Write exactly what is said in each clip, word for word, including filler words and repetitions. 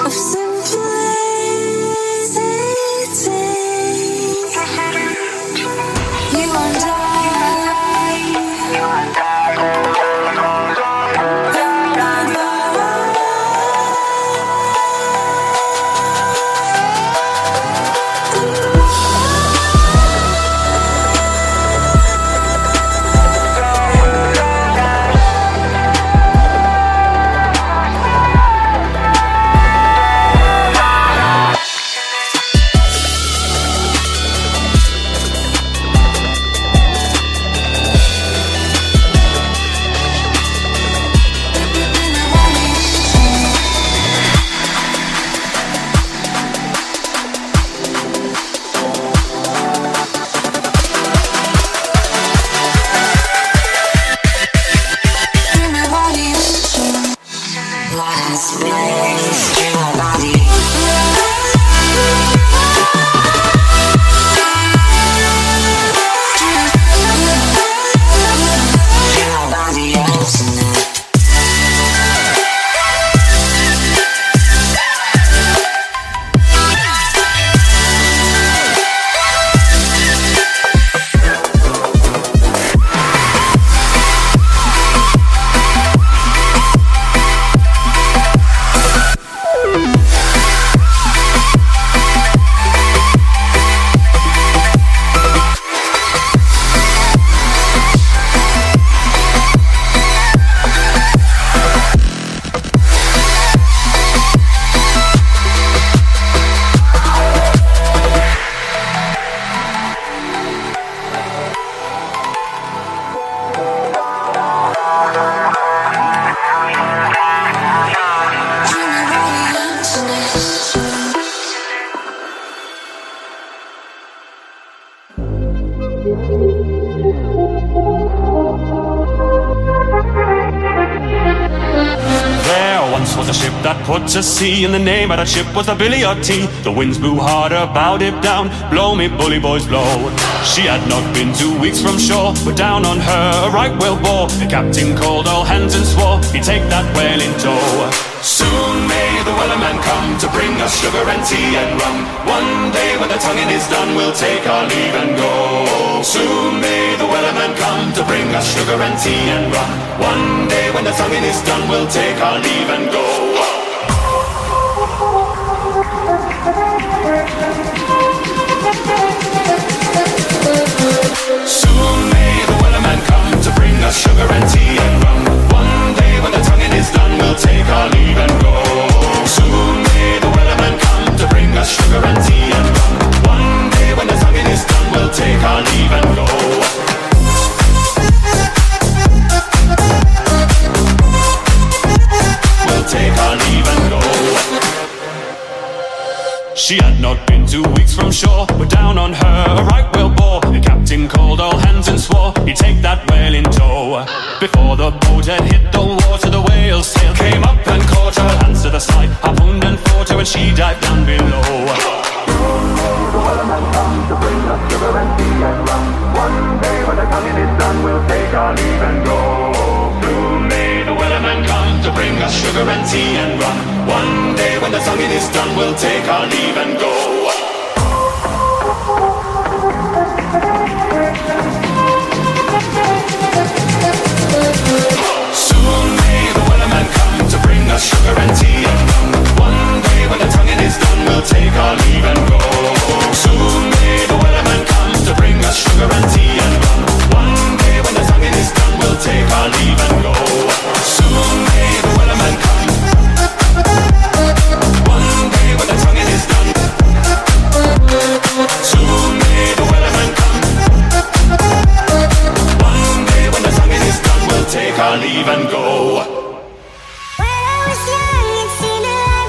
was a ship that put to sea, and the name of that ship was the Billy O T. The winds blew harder, bowed it down, blow me bully boys blow. She had not been two weeks from shore, but down on her a right whale bore. The captain called all hands and swore he'd take that whale in tow. Soon may the wellerman come to bring us sugar and tea and rum. One day when the tonguing is done, we'll take our leave and go. Soon may the wellerman come to bring us sugar and tea and rum. One day when the tonguing is done, we'll take our leave and go. Soon may the wellerman come to bring us sugar and tea and rum. One day when the tonguing is done, we'll take our leave and go. Soon may the wellerman come to bring us sugar and tea and rum. One day when the tonguing is done, we'll take our leave and go. We'll take our leave and go. She had not been two weeks from shore, but down on her a right whale bore. The captain called all hands and swore he'd take that whale in tow. Before the boat had hit the water, the whale's tail came up and caught her. Hands to the side, harpooned and fought her, and she dived down below. The wellerman come to bring us sugar and tea and rum. One day when the tonguing is done, we'll take our leave and go. Soon may the wellerman come to bring us sugar and tea and rum. One day when the tonguing is done, we'll take our leave and go. Soon may the wellerman come to bring us sugar and tea and rum. One day when the tonguing is done, we'll take our leave and go. Soon may the wellerman come to bring us sugar and tea and rum. One day when the tonguing is done, we'll take our leave and go. Soon may the wellerman come. One day when the tonguing is done. Soon may the wellerman come. One day when the tonguing is done, we'll take our leave and go. When I was young, it seemed that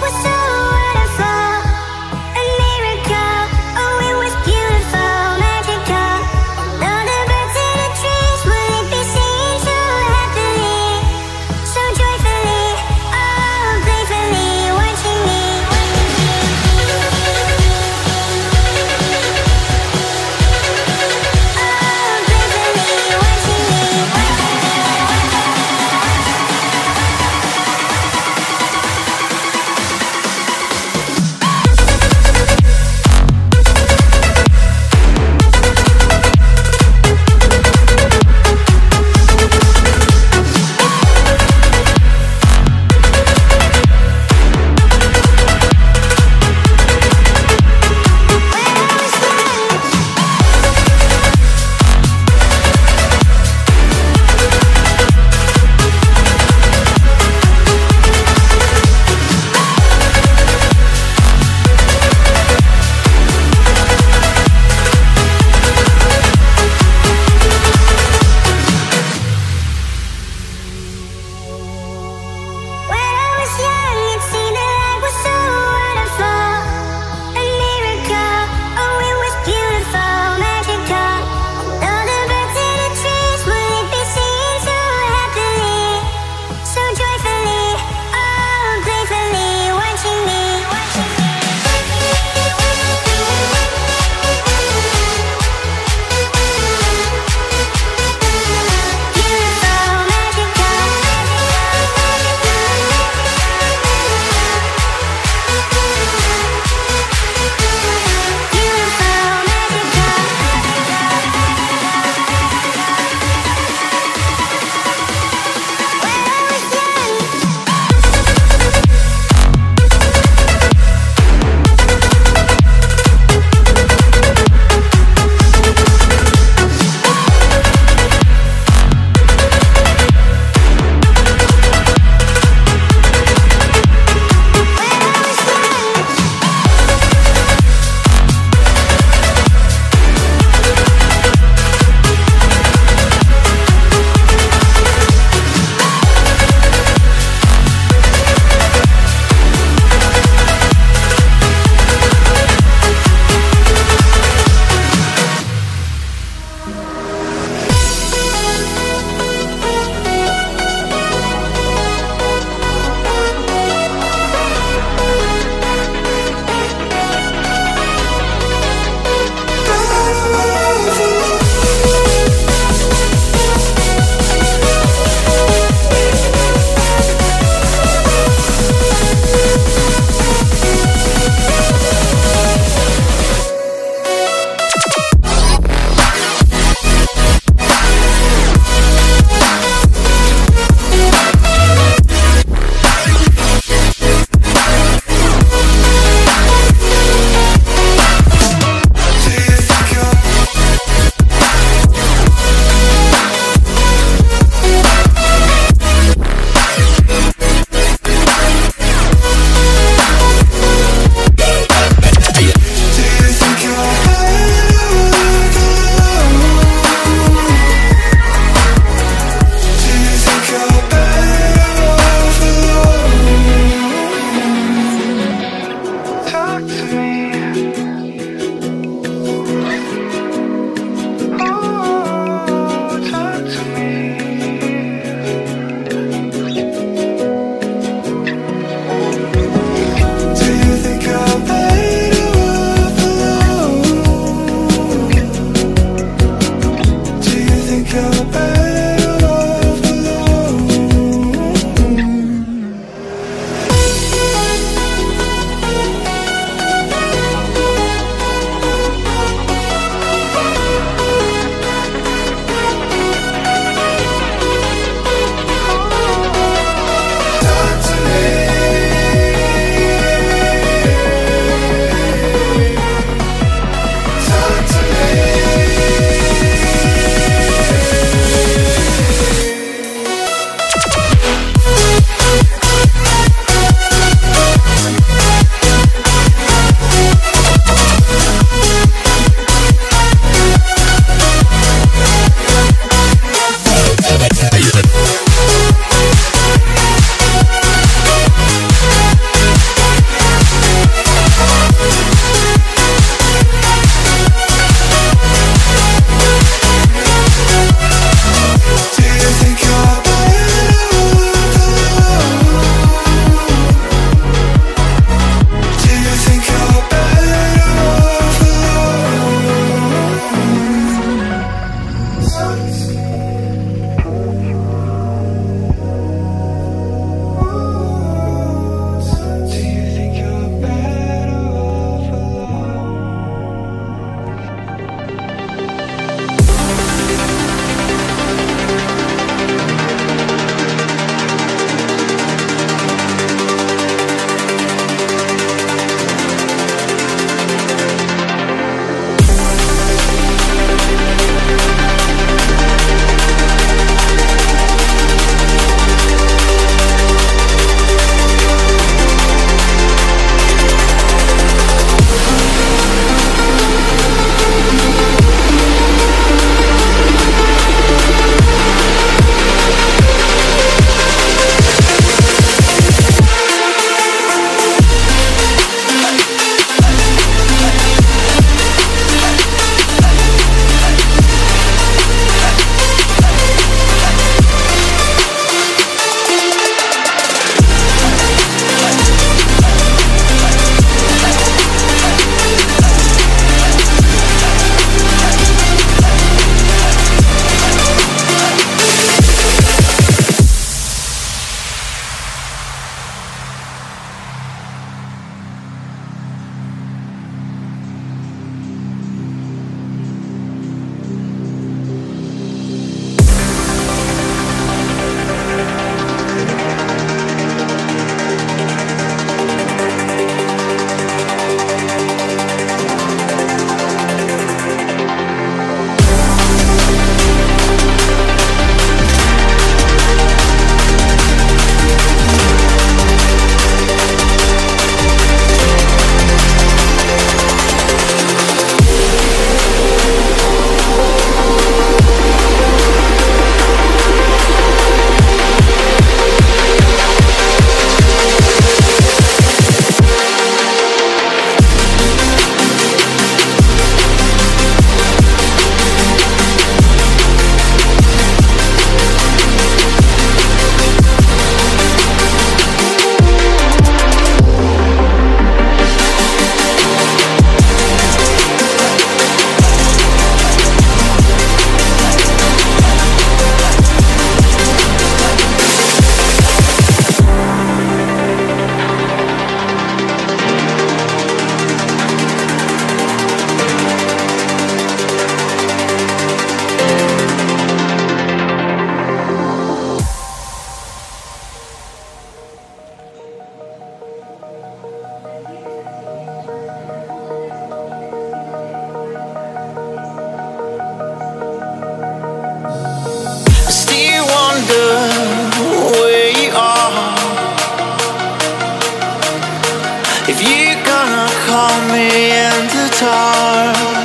If you're gonna call me in the dark,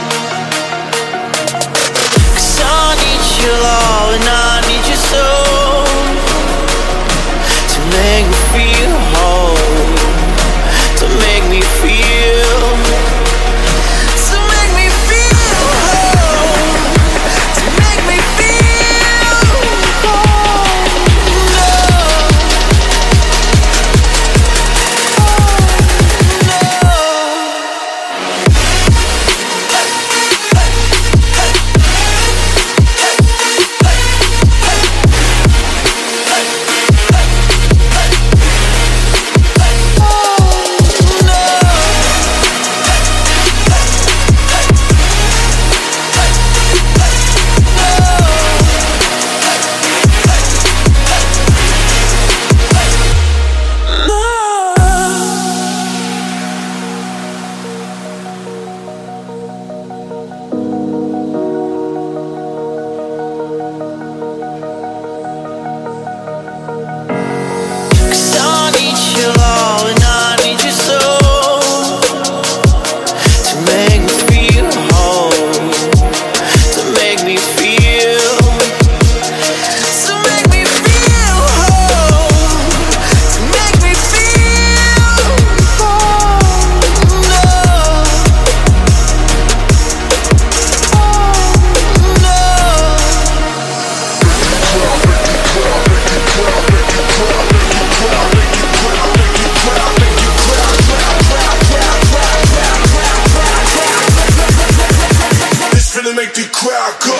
'cause I need your love and I need your soul to make me feel whole, to make me feel, to make me feel whole, to make me feel whole. No. Make the crowd go.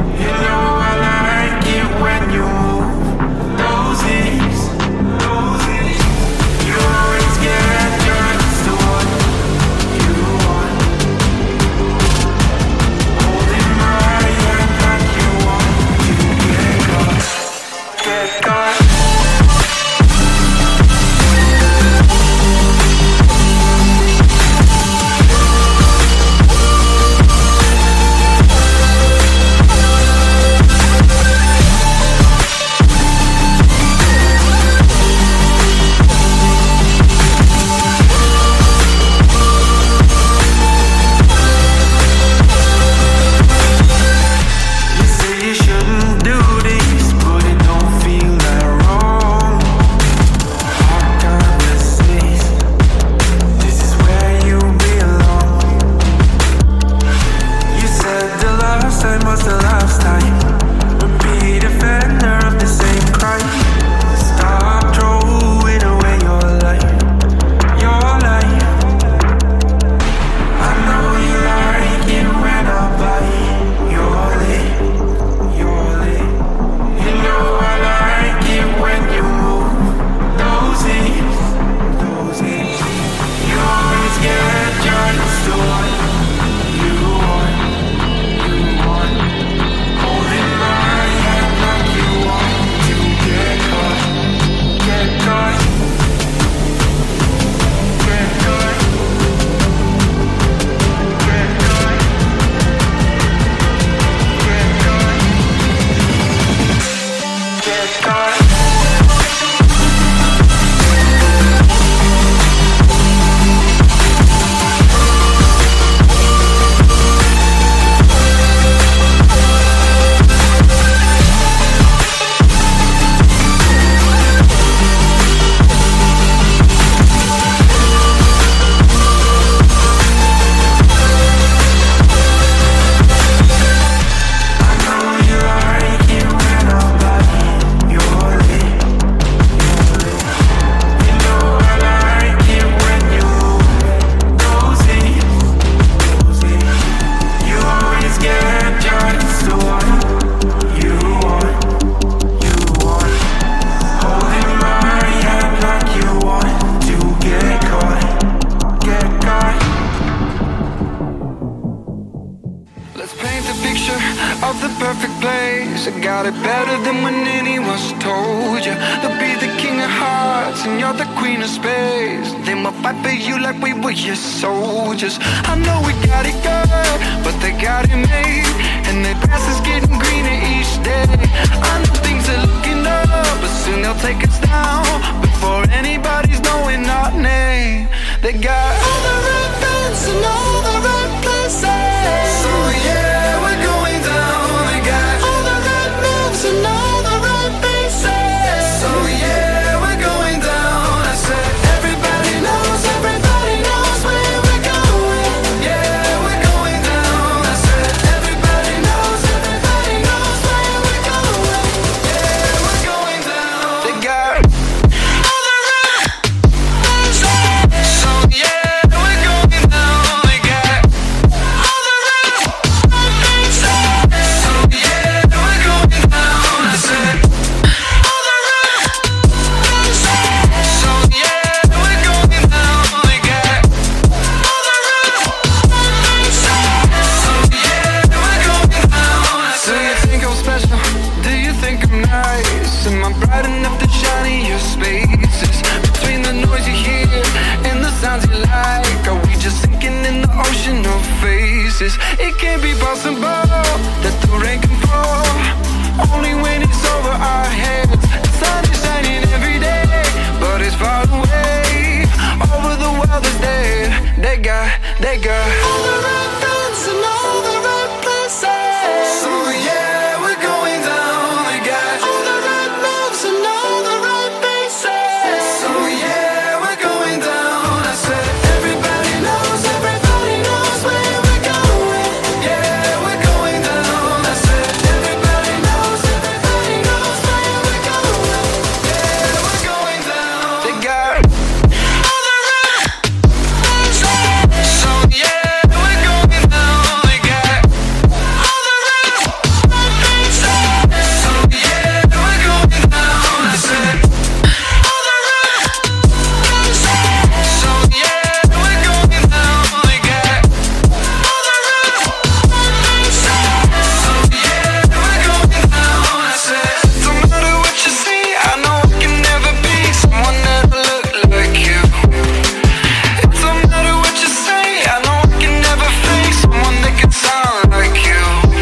Those perfect place. I got it better than when anyone's told you. They'll be the king of hearts and you're the queen of space. They might fight for you like we were your soldiers. I know we got it good, but they got it made, and their grass is getting greener each day. I know things are looking up, but soon they'll take us down before anybody's knowing our name. They got all the right friends and all the right places. So yeah, we're going down. They got all the right moves and all the right faces. So yeah, we're going down. I said everybody knows, everybody knows where we're going. Yeah, we're going down. I said everybody knows, everybody knows where we're going. Yeah, we're going down. They got all the right faces. So yeah, we're going down. They got all the right faces. So yeah, we're going down. I said all the right faces. So yeah, we're going down. They got all the right faces. So yeah, we're going down. I said, do you think I'm special? Do you think I'm nice? Am I bright enough to shine in your spaces? Between the noise you hear and the sounds you like, are we just sinking in the ocean of faces? It can't be possible that the rain can fall only when it's over our heads. The sun is shining every day, but it's far away. Over the world is dead. They got, they got all the right friends and all the right places. So yeah, we're going down. They got all the right moves and all the right faces. So yeah, we're going down. I said everybody knows, everybody knows where we're going. Yeah, we're going down. I said everybody knows, everybody knows where we're going. Yeah, we're going down. They got all the right faces. So yeah, we're going down. They got all the right faces. So yeah, we're going down. I said all the right faces. So yeah, we're going down. They got all the right faces. So yeah, we're going down. I said don't matter what you see, I know I can never be someone that'll look like you. It don't matter what you say, I know I can never face someone that can sound like you.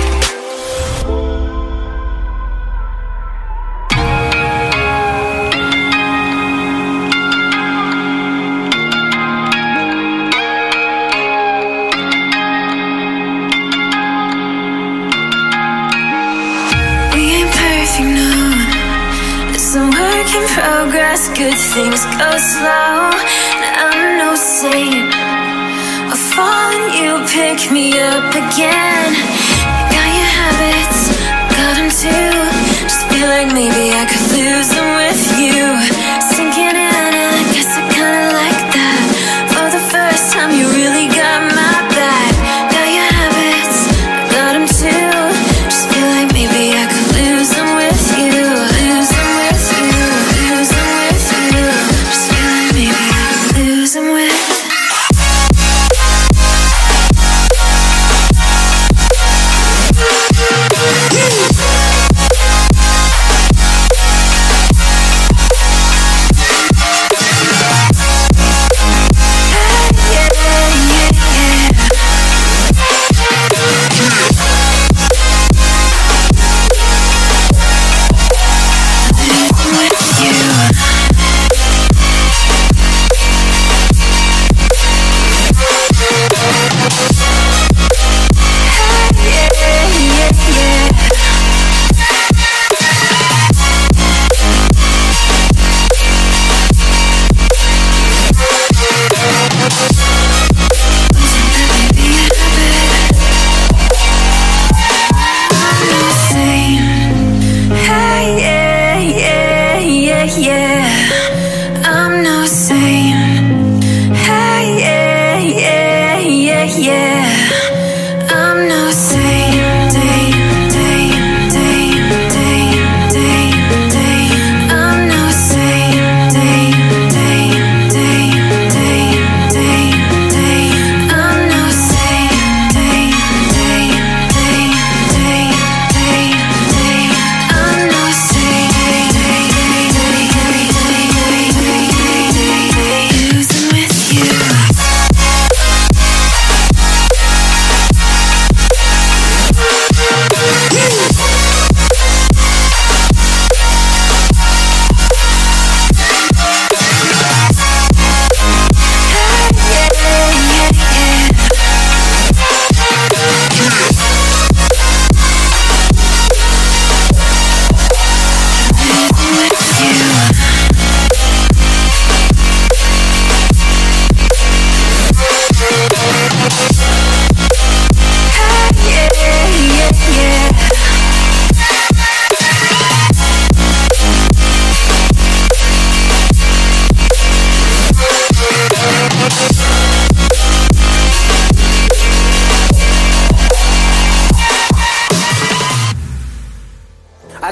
We ain't perfect, no. It's a work in progress. Good things go slow, and I'm no saint. I fall and you pick me up again. You got your habits, got them too. Just feel like maybe I could lose them with you. Sinking in, and I guess I kinda like that. For the first time, you really got my back. Got your habits, got them too. Just feel like maybe I could lose them with you. Lose them with you, lose them with you. Just feel like maybe I could lose them with.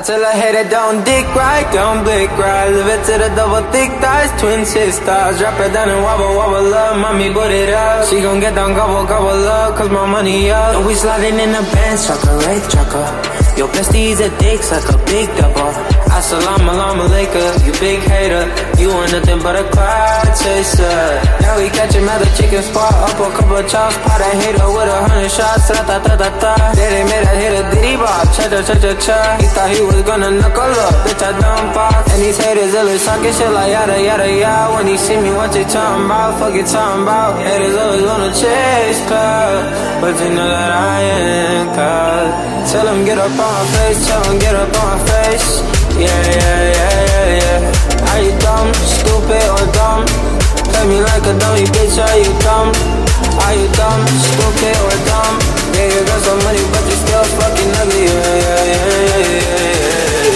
tell her, hey, that don't dick right, don't blick right. Live it to the double thick thighs, twin sisters. Drop it down and wobble, wobble up, mommy, put it up. She gon' get down, gobble, gobble up, cause my money up. And we sliding in the Benz trucker, Wraith trucker. Your bestie's a dick, like a big double. Assalamu alaikum, you big hater. You ain't nothing but a cloud chaser. Now we catch him at the chicken spot, up a couple of chops, pot a hater with a hundred shots. Ta ta ta ta ta. Then they made a hit a diddy bop, cha cha cha cha cha. He thought he was gonna knuckle up, bitch I done pop. And these haters always talking shit like yada yada yada. When he see me, what you talking about? Fuck you talking about? Haters always wanna chase cloud, but you know that I ain't cloud. Tell him get up on my face, tell him get up on my face. Yeah, yeah, yeah, yeah, yeah. Are you dumb, stupid, or dumb? Play me like a dummy, bitch, are you dumb? Are you dumb, stupid, or dumb? Yeah, you got some money, but you still fucking ugly. Yeah, yeah, yeah, yeah, yeah,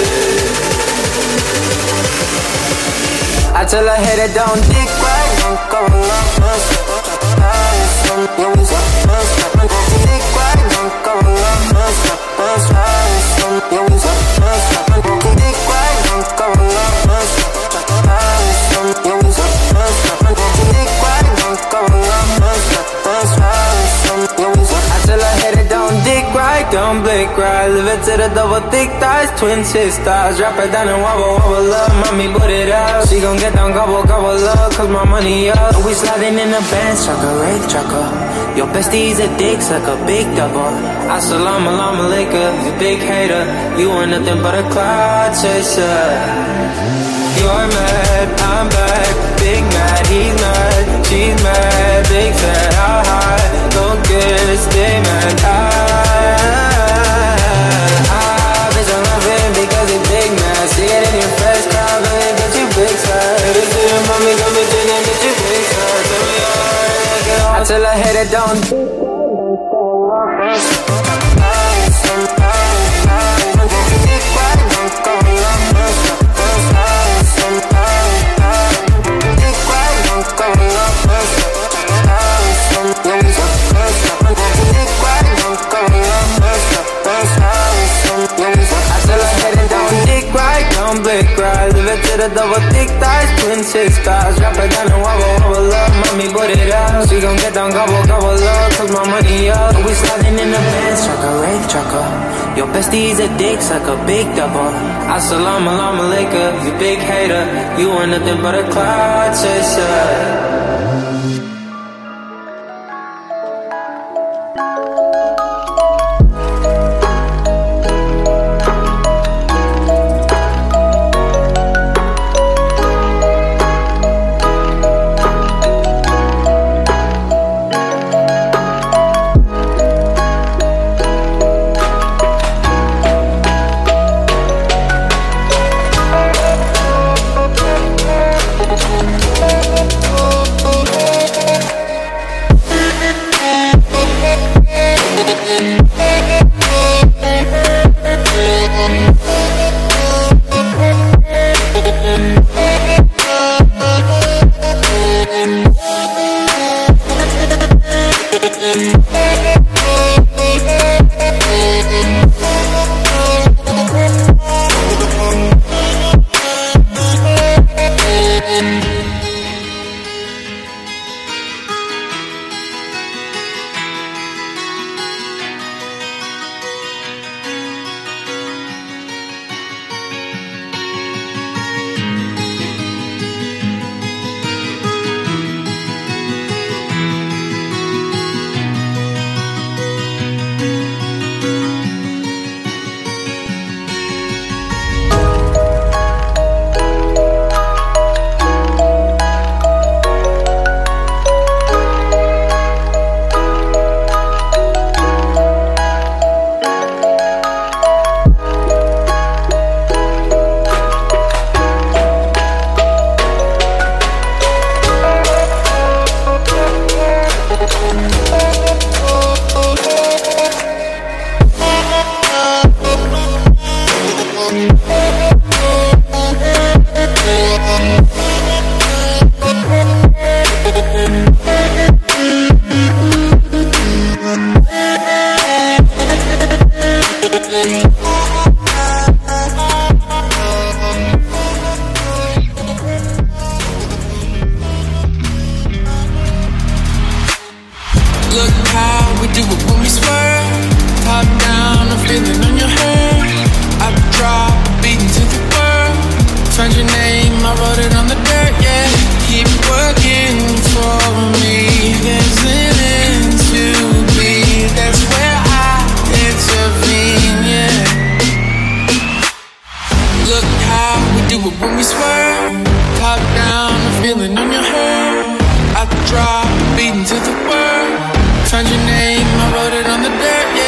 yeah. I tell her, hey, that don't dick right, don't go along. Yeah, we so dick right, don't go along. Yeah, we so dick right, don't go along. Yeah, we so dick right, don't go along. I tell her, hey, that don't dick right, don't blick right. Live it to the double thick thighs, twin sisters. Drop it down and wobble, wobble up, mommy, put it up. She gon' get down, gobble, gobble up, cause my money up. We sliding in the Benz trucker, Wraith trucker. Your bestie's a dick, like a big double. Assalamu alaikum, you big hater. You ain't nothing but a cloud chaser. You're mad, I'm back, big mad, he's mad, she's mad, big fat, how high, don't get it, stay mad, ah, ah, bitch, I'm laughing because it's big mad, see it in your face, crowd, man, get you big fat, this is your mommy, come between and get you big fat, tell me all, I tell her, hey, that don't blick right, live it to the double thick thighs, twin sisters. Drop it down and wobble, wobble up, mommy, put it up. She gon' get down, gobble, gobble up, cause my money up. We sliding in the Benz trucker, Wraith trucker. Your bestie's a dick, like a big double. Assalamu alaikum, you big hater. You ain't nothing but a cloud chaser. how we do it when we swerve. Top down, I'm feeling on your hair. I drop, beating to the world. Found your name, I wrote it on the dirt, yeah. Keep working for me. There's an end to be. That's where I intervene, yeah. Look how we do it when we swerve. Top down, I'm feeling on your hair. I drop, beating to the world. Found your name, I wrote it on the dirt, yeah.